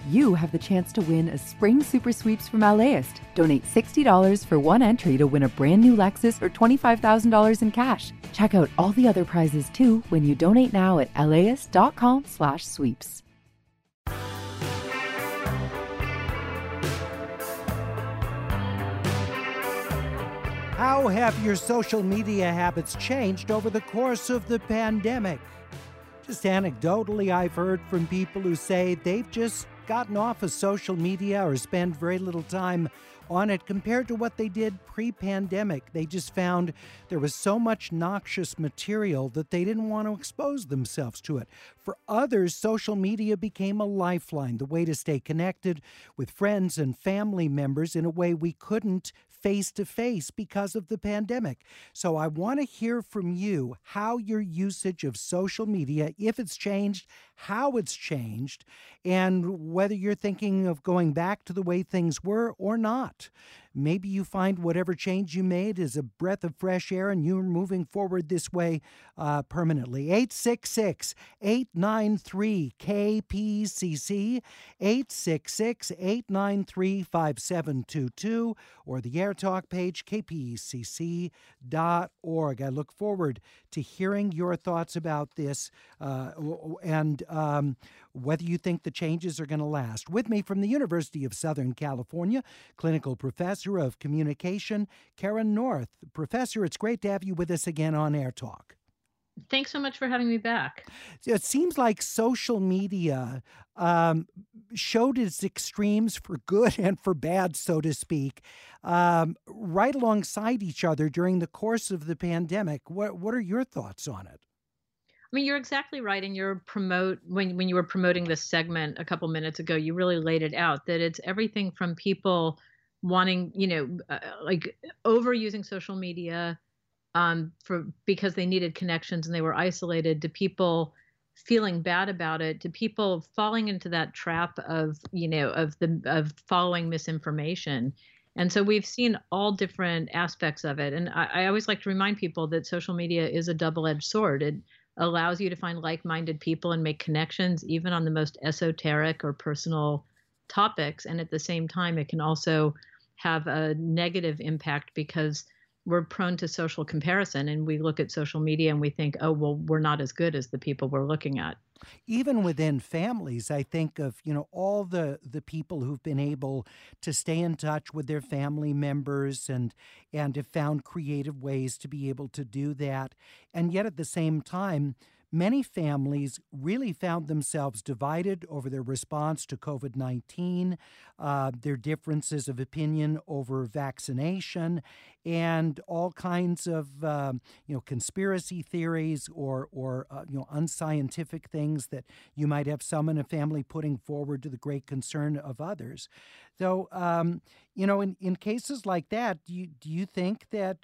you have the chance to win a spring super sweeps from LAist. Donate $60 for one entry to win a brand new Lexus or $25,000 in cash. Check out all the other prizes too when you donate now at laist.com/sweeps. How have your social media habits changed over the course of the pandemic? Just anecdotally, I've heard from people who say they've just gotten off of social media or spend very little time on it compared to what they did pre-pandemic. They just found there was so much noxious material that they didn't want to expose themselves to it. For others, social media became a lifeline, the way to stay connected with friends and family members in a way we couldn't face-to-face because of the pandemic. So I want to hear from you how your usage of social media, if it's changed, how it's changed, and whether you're thinking of going back to the way things were or not. Maybe you find whatever change you made is a breath of fresh air and you're moving forward this way permanently. 866-893-KPCC, 866-893-5722, or the AirTalk page, kpcc.org. I look forward to hearing your thoughts about this and whether you think the changes are going to last. With me from the University of Southern California, clinical professor of communication, Karen North. Professor, it's great to have you with us again on Air Talk. Thanks so much for having me back. It seems like social media showed its extremes for good and for bad, so to speak, right alongside each other during the course of the pandemic. What are your thoughts on it? I mean, you're exactly right. And when you were promoting this segment a couple minutes ago, you really laid it out that it's everything from people wanting, like overusing social media because they needed connections and they were isolated, to people feeling bad about it, to people falling into that trap of following misinformation. And so we've seen all different aspects of it. And I always like to remind people that social media is a double-edged sword. It allows you to find like-minded people and make connections, even on the most esoteric or personal topics. And at the same time, it can also have a negative impact because we're prone to social comparison, and we look at social media and we think, oh, well, we're not as good as the people we're looking at. Even within families, I think of, all the people who've been able to stay in touch with their family members and have found creative ways to be able to do that. And yet at the same time, many families really found themselves divided over their response to COVID-19, their differences of opinion over vaccination, and all kinds of conspiracy theories or unscientific things that you might have some in a family putting forward to the great concern of others. So, in cases like that, do you think that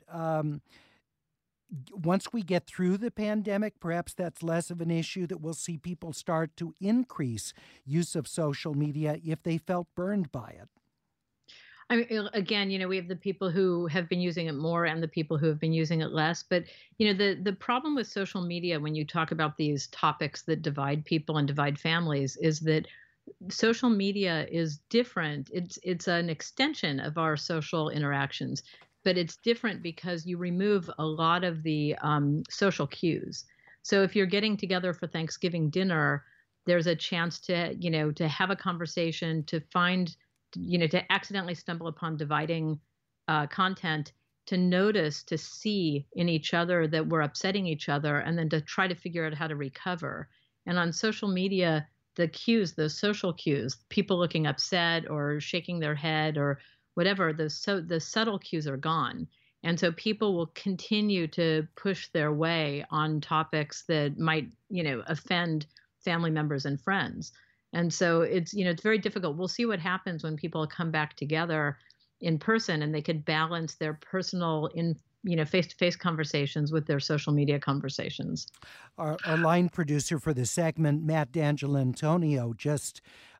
once we get through the pandemic, perhaps that's less of an issue, that we'll see people start to increase use of social media if they felt burned by it? I mean, again, we have the people who have been using it more and the people who have been using it less. But, the problem with social media when you talk about these topics that divide people and divide families is that social media is different. It's an extension of our social interactions. But it's different because you remove a lot of the social cues. So if you're getting together for Thanksgiving dinner, there's a chance to have a conversation, to find, to accidentally stumble upon dividing content, to notice, to see in each other that we're upsetting each other, and then to try to figure out how to recover. And on social media, the cues, those social cues, people looking upset or shaking their head or whatever, the subtle cues are gone. And so people will continue to push their way on topics that might, offend family members and friends. And so it's very difficult. We'll see what happens when people come back together in person and they could balance their personal face-to-face conversations with their social media conversations. Our line producer for the segment, Matt D'Angelantonio, just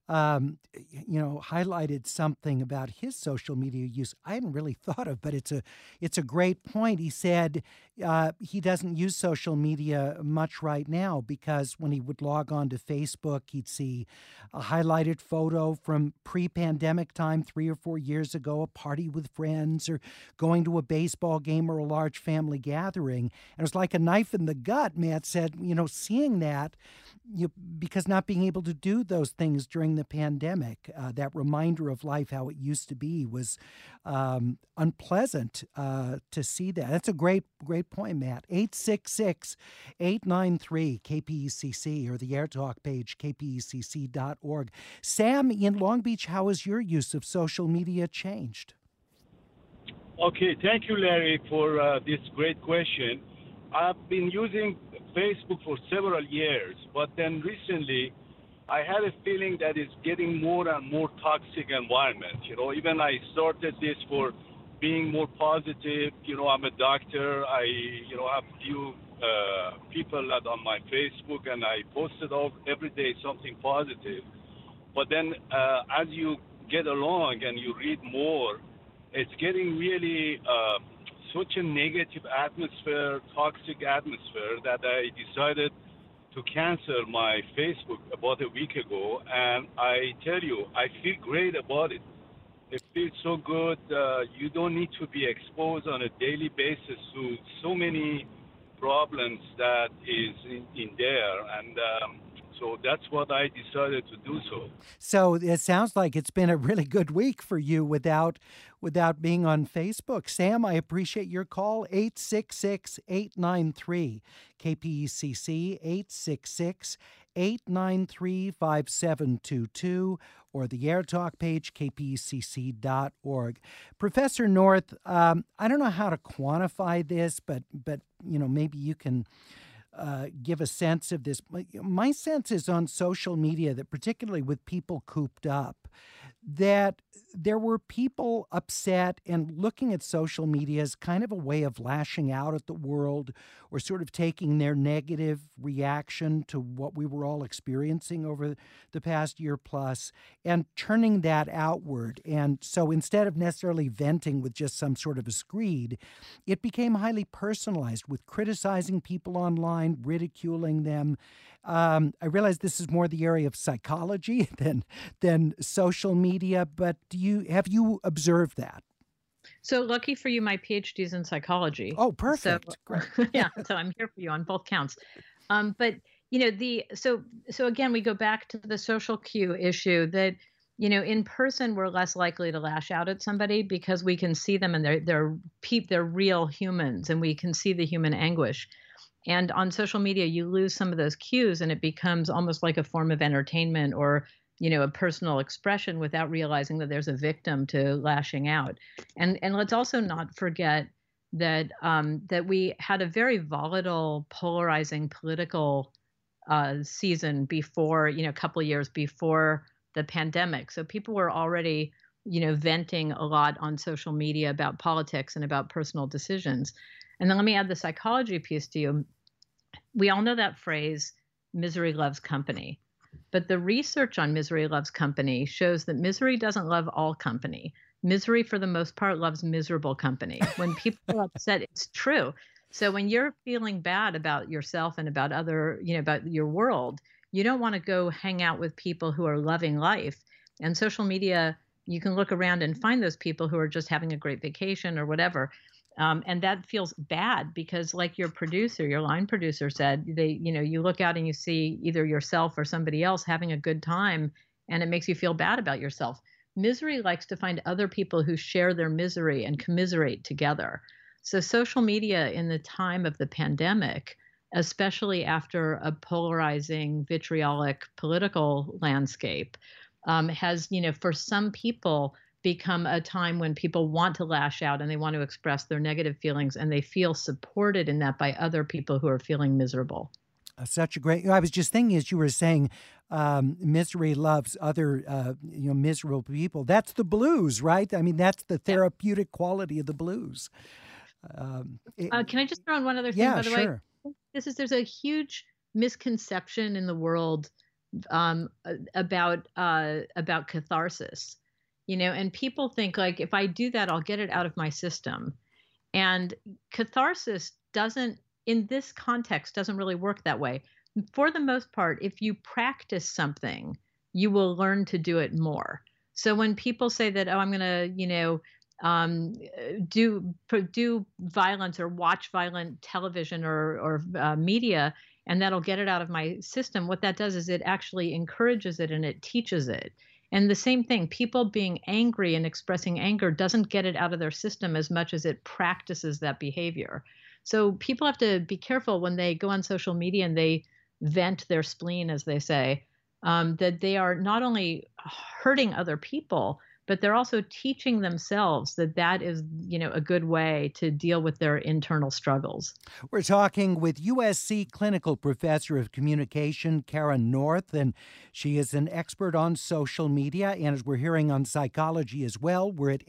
highlighted something about his social media use I hadn't really thought of, but it's a great point. He said he doesn't use social media much right now because when he would log on to Facebook, he'd see a highlighted photo from pre-pandemic time 3 or 4 years ago, a party with friends or going to a baseball game or a large family gathering. And it was like a knife in the gut, Matt said, seeing that, because not being able to do those things during the pandemic, that reminder of life, how it used to be, was unpleasant to see that. That's a great point, Matt. 866-893-KPECC or the AirTalk page, kpecc.org. Sam in Long Beach, how has your use of social media changed? Okay, thank you, Larry, for this great question. I've been using Facebook for several years, but then recently I had a feeling that it's getting more and more toxic environment. Even I started this for being more positive. I'm a doctor. I, have few people that on my Facebook, and I posted every day something positive. But then as you get along and you read more, it's getting really such a negative atmosphere, toxic atmosphere, that I decided to cancel my Facebook about a week ago. And I tell you, I feel great about it. It feels so good. You don't need to be exposed on a daily basis to so many problems that is in there. And so that's what I decided to do so. So it sounds like it's been a really good week for you without being on Facebook. Sam, I appreciate your call. 866-893-KPECC, 863-5722, or the AirTalk page, kpecc.org. Professor North, I don't know how to quantify this, but maybe you can give a sense of this. My sense is on social media that particularly with people cooped up, that there were people upset and looking at social media as kind of a way of lashing out at the world or sort of taking their negative reaction to what we were all experiencing over the past year plus and turning that outward. And so instead of necessarily venting with just some sort of a screed, it became highly personalized with criticizing people online, ridiculing them. I realize this is more the area of psychology than social media, but have you observed that? So lucky for you, my PhD is in psychology. Oh, perfect. So, great. Yeah, so I'm here for you on both counts. But so again, we go back to the social cue issue that in person we're less likely to lash out at somebody because we can see them and they're real humans and we can see the human anguish. And on social media, you lose some of those cues and it becomes almost like a form of entertainment or, a personal expression without realizing that there's a victim to lashing out. And let's also not forget that that we had a very volatile, polarizing political season before, a couple of years before the pandemic. So people were already, venting a lot on social media about politics and about personal decisions. And then let me add the psychology piece to you. We all know that phrase, misery loves company. But the research on misery loves company shows that misery doesn't love all company. Misery, for the most part, loves miserable company. When people are upset, it's true. So when you're feeling bad about yourself and about about your world, you don't want to go hang out with people who are loving life. And social media, you can look around and find those people who are just having a great vacation or whatever. And that feels bad because like your line producer said, you look out and you see either yourself or somebody else having a good time and it makes you feel bad about yourself. Misery likes to find other people who share their misery and commiserate together. So social media in the time of the pandemic, especially after a polarizing, vitriolic political landscape, has, for some people, become a time when people want to lash out and they want to express their negative feelings and they feel supported in that by other people who are feeling miserable. Such a great, I was just thinking as you were saying, misery loves other, miserable people. That's the blues, right? I mean, that's the therapeutic quality of the blues. Can I just throw in one other thing, by the sure. way? There's a huge misconception in the world about catharsis, and people think like if I do that, I'll get it out of my system. And catharsis doesn't, in this context, doesn't really work that way. For the most part, if you practice something, you will learn to do it more. So when people say that, oh, I'm going to, do violence or watch violent television or media, and that'll get it out of my system, what that does is it actually encourages it and it teaches it. And the same thing, people being angry and expressing anger doesn't get it out of their system as much as it practices that behavior. So people have to be careful when they go on social media and they vent their spleen, as they say, that they are not only hurting other people, but they're also teaching themselves that is, a good way to deal with their internal struggles. We're talking with USC Clinical Professor of Communication, Kara North, and she is an expert on social media. And as we're hearing on psychology as well, we're at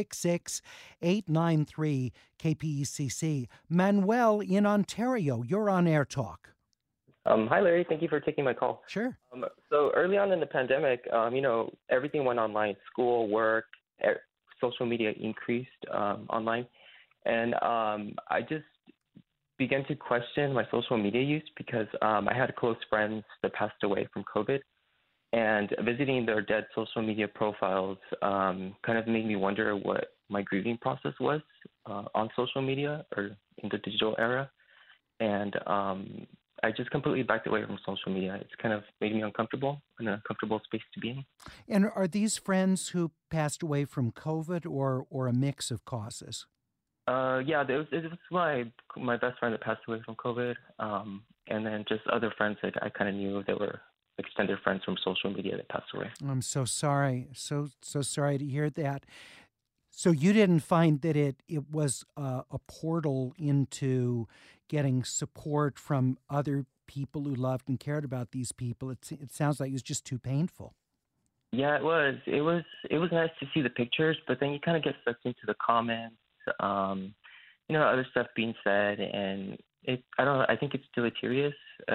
866-893-KPECC. Manuel in Ontario, you're on Air Talk. Hi, Larry. Thank you for taking my call. Sure. So early on in the pandemic, everything went online, school, work, social media increased online. And I just began to question my social media use because I had close friends that passed away from COVID. And visiting their dead social media profiles kind of made me wonder what my grieving process was on social media or in the digital era. And I just completely backed away from social media. It's kind of made me uncomfortable, an uncomfortable space to be in. And are these friends who passed away from COVID or a mix of causes? Yeah, it was my best friend that passed away from COVID, and then just other friends that I kind of knew that were extended friends from social media that passed away. I'm so sorry. So sorry to hear that. So you didn't find that it was a portal into getting support from other people who loved and cared about these people. It sounds like it was just too painful. Yeah, it was. It was nice to see the pictures, but then you kind of get sucked into the comments, other stuff being said, and I think it's deleterious.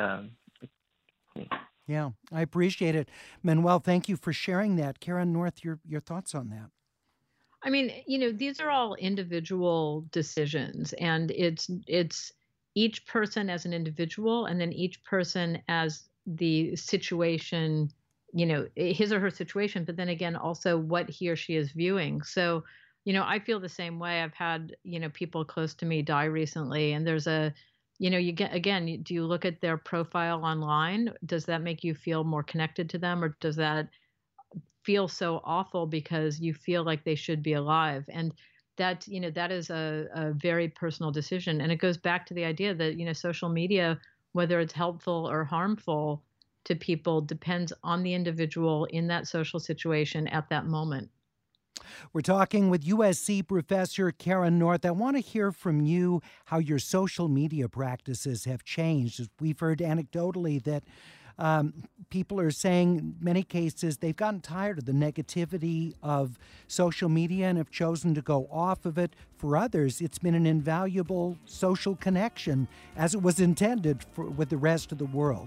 Yeah, I appreciate it. Manuel, thank you for sharing that. Karen North, your thoughts on that? I mean, these are all individual decisions, and it's each person as an individual, and then each person as the situation, his or her situation, but then again, also what he or she is viewing. So, I feel the same way. I've had, people close to me die recently, and there's you get, again, do you look at their profile online? Does that make you feel more connected to them, or does that feel so awful because you feel like they should be alive? And that, that is a very personal decision. And it goes back to the idea that, social media, whether it's helpful or harmful to people, depends on the individual in that social situation at that moment. We're talking with USC Professor Karen North. I want to hear from you how your social media practices have changed. We've heard anecdotally that people are saying in many cases they've gotten tired of the negativity of social media and have chosen to go off of it. For others, it's been an invaluable social connection as it was intended with the rest of the world.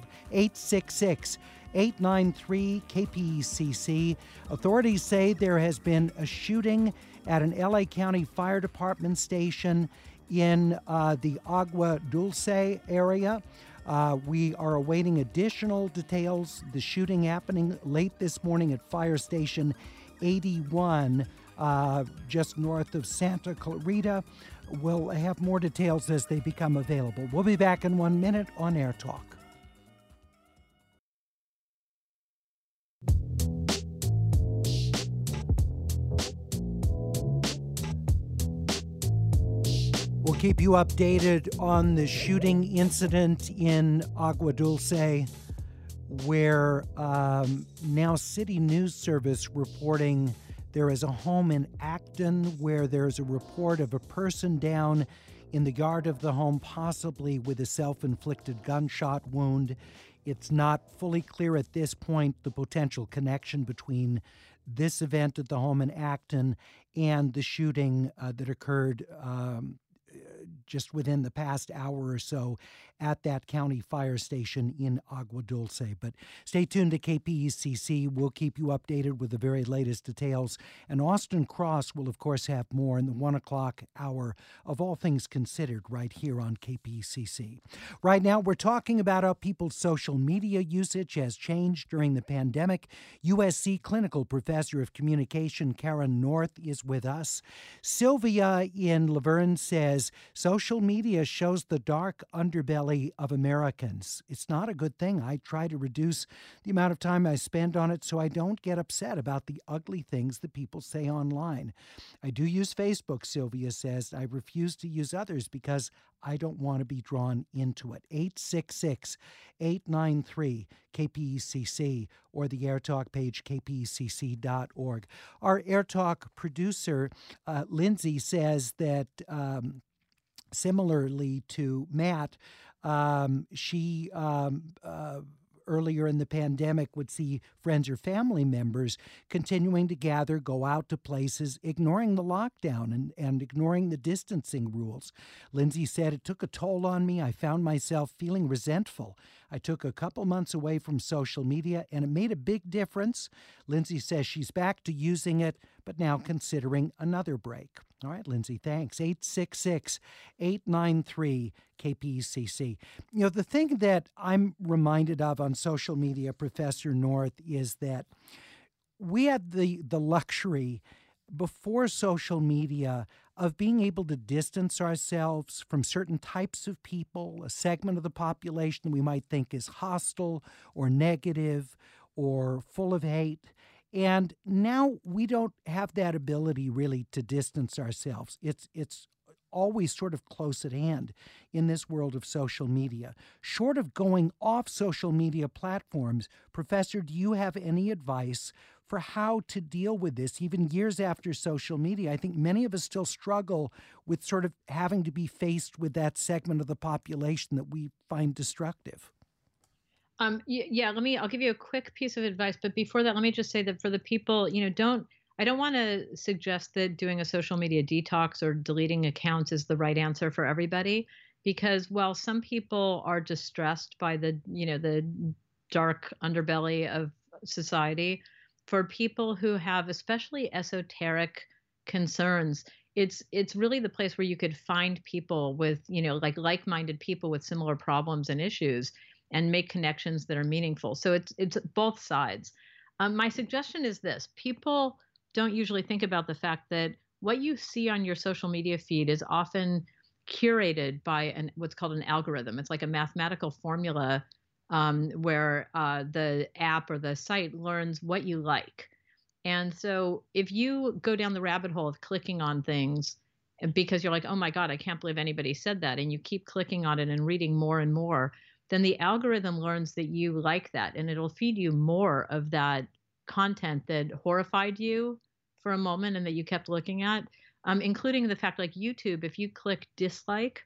866-893-KPECC. Authorities say there has been a shooting at an LA County Fire Department station in the Agua Dulce area. We are awaiting additional details. The shooting happening late this morning at Fire Station 81, just north of Santa Clarita. We'll have more details as they become available. We'll be back in 1 minute on Air Talk. We'll keep you updated on the shooting incident in Agua Dulce, where now City News Service reporting there is a home in Acton where there's a report of a person down in the yard of the home, possibly with a self-inflicted gunshot wound. It's not fully clear at this point the potential connection between this event at the home in Acton and the shooting that occurred just within the past hour or so at that county fire station in Agua Dulce. But stay tuned to KPECC. We'll keep you updated with the very latest details. And Austin Cross will, of course, have more in the 1 o'clock hour of All Things Considered right here on KPECC. Right now, we're talking about how people's social media usage has changed during the pandemic. USC clinical professor of communication Karen North is with us. Sylvia in Laverne says social media shows the dark underbelly of Americans. It's not a good thing. I try to reduce the amount of time I spend on it so I don't get upset about the ugly things that people say online. I do use Facebook, Sylvia says. I refuse to use others because I don't want to be drawn into it. 866-893-KPECC or the AirTalk page, kpecc.org. Our AirTalk producer, Lindsay, says that similarly to Matt, she earlier in the pandemic would see friends or family members continuing to gather, go out to places, ignoring the lockdown and ignoring the distancing rules. Lindsay said, it took a toll on me. I found myself feeling resentful. I took a couple months away from social media, and it made a big difference. Lindsay says she's back to using it, but now considering another break. All right, Lindsay, thanks. 866-893-KPECC. You know, the thing that I'm reminded of on social media, Professor North, is that we had the luxury before social media of being able to distance ourselves from certain types of people, a segment of the population that we might think is hostile or negative or full of hate. And now we don't have that ability really to distance ourselves. It's always sort of close at hand in this world of social media. Short of going off social media platforms, Professor, do you have any advice for how to deal with this even years after social media? I think many of us still struggle with sort of having to be faced with that segment of the population that we find destructive. I'll give you a quick piece of advice, but before that, let me just say that for the people, I don't want to suggest that doing a social media detox or deleting accounts is the right answer for everybody, because while some people are distressed by the dark underbelly of society, for people who have especially esoteric concerns, it's really the place where you could find people with, like-minded people with similar problems and issues and make connections that are meaningful. So it's both sides. My suggestion is this: people don't usually think about the fact that what you see on your social media feed is often curated by what's called an algorithm. It's like a mathematical formula where the app or the site learns what you like. And so if you go down the rabbit hole of clicking on things because you're like, oh my God, I can't believe anybody said that, and you keep clicking on it and reading more and more, then the algorithm learns that you like that, and it'll feed you more of that content that horrified you for a moment and that you kept looking at, including the fact, like YouTube, if you click dislike,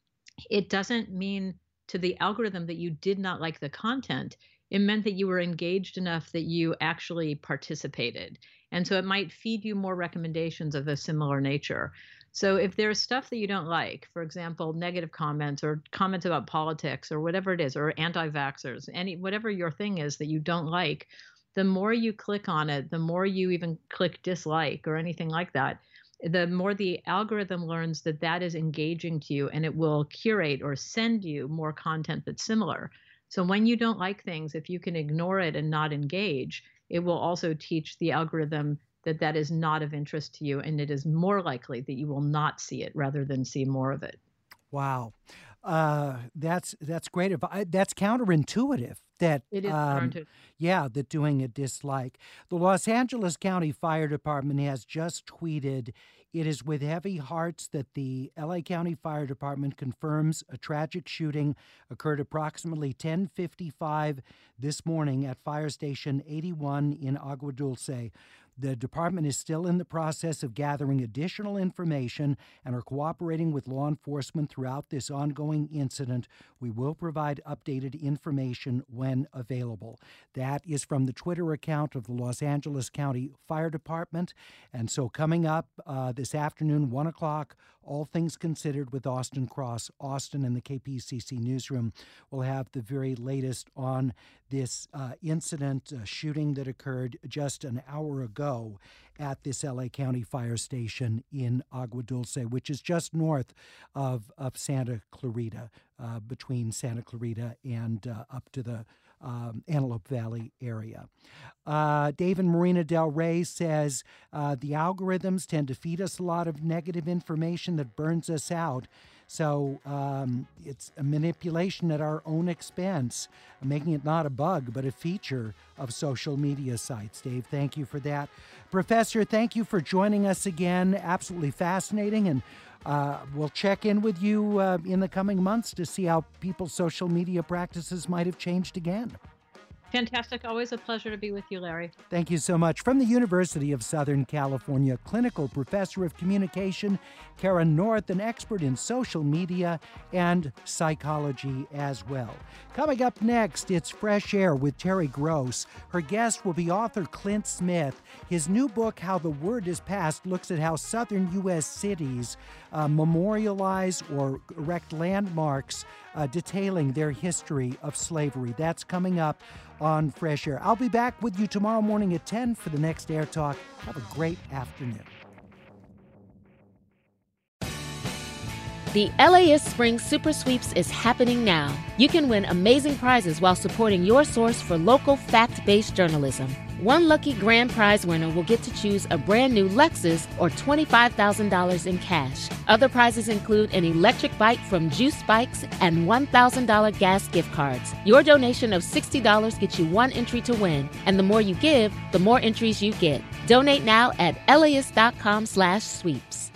it doesn't mean to the algorithm that you did not like the content. It meant that you were engaged enough that you actually participated. And so it might feed you more recommendations of a similar nature. So if there's stuff that you don't like, for example, negative comments or comments about politics or whatever it is, or anti-vaxxers, whatever your thing is that you don't like, the more you click on it, the more you even click dislike or anything like that, the more the algorithm learns that that is engaging to you, and it will curate or send you more content that's similar. So when you don't like things, if you can ignore it and not engage, it will also teach the algorithm that that is not of interest to you, and it is more likely that you will not see it rather than see more of it. Wow. That's great. That's counterintuitive. That it is counterintuitive. Yeah, that doing a dislike. The Los Angeles County Fire Department has just tweeted, it is with heavy hearts that the LA County Fire Department confirms a tragic shooting occurred approximately 10:55 this morning at Fire Station 81 in Agua Dulce. The department is still in the process of gathering additional information and are cooperating with law enforcement throughout this ongoing incident. We will provide updated information when available. That is from the Twitter account of the Los Angeles County Fire Department. And so coming up this afternoon, 1 o'clock, All Things Considered with Austin Cross. Austin and the KPCC newsroom will have the very latest on this incident, shooting that occurred just an hour ago at this LA County fire station in Agua Dulce, which is just north of Santa Clarita, between Santa Clarita and up to the Antelope Valley area. Dave in Marina Del Rey says the algorithms tend to feed us a lot of negative information that burns us out. So it's a manipulation at our own expense, making it not a bug, but a feature of social media sites. Dave, thank you for that. Professor, thank you for joining us again. Absolutely fascinating. And we'll check in with you in the coming months to see how people's social media practices might have changed again. Fantastic. Always a pleasure to be with you, Larry. Thank you so much. From the University of Southern California, clinical professor of communication, Karen North, an expert in social media and psychology as well. Coming up next, it's Fresh Air with Terry Gross. Her guest will be author Clint Smith. His new book, How the Word Is Passed, looks at how southern U.S. cities memorialize or erect landmarks detailing their history of slavery. That's coming up on Fresh Air. I'll be back with you tomorrow morning at 10 for the next Air Talk. Have a great afternoon. The LAist Spring Super Sweeps is happening now. You can win amazing prizes while supporting your source for local fact-based journalism. One lucky grand prize winner will get to choose a brand new Lexus or $25,000 in cash. Other prizes include an electric bike from Juice Bikes and $1,000 gas gift cards. Your donation of $60 gets you one entry to win, and the more you give, the more entries you get. Donate now at LAist.com/sweeps.